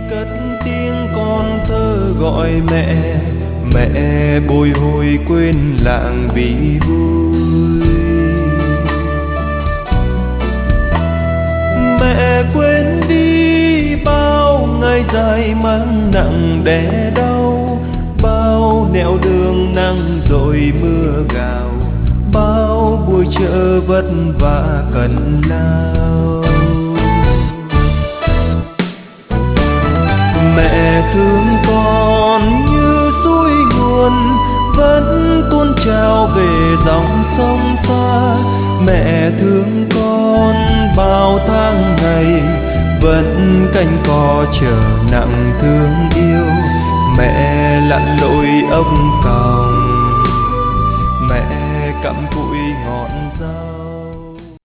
cất tiếng con thơ gọi mẹ, mẹ bồi hồi quên làng vì vui. Mẹ quên đi bao ngày dài mang nặng đẻ đau, bao nẻo đường nắng rồi mưa gào, bao buổi chợ vất vả cần lao. Mẹ thương con như suối nguồn vẫn tuôn trào về dòng sông xa. Mẹ thương con bao tháng ngày vẫn canh cò chờ nặng thương yêu. Mẹ lặn lội ốc còng, mẹ cặm cụi ngọn rau.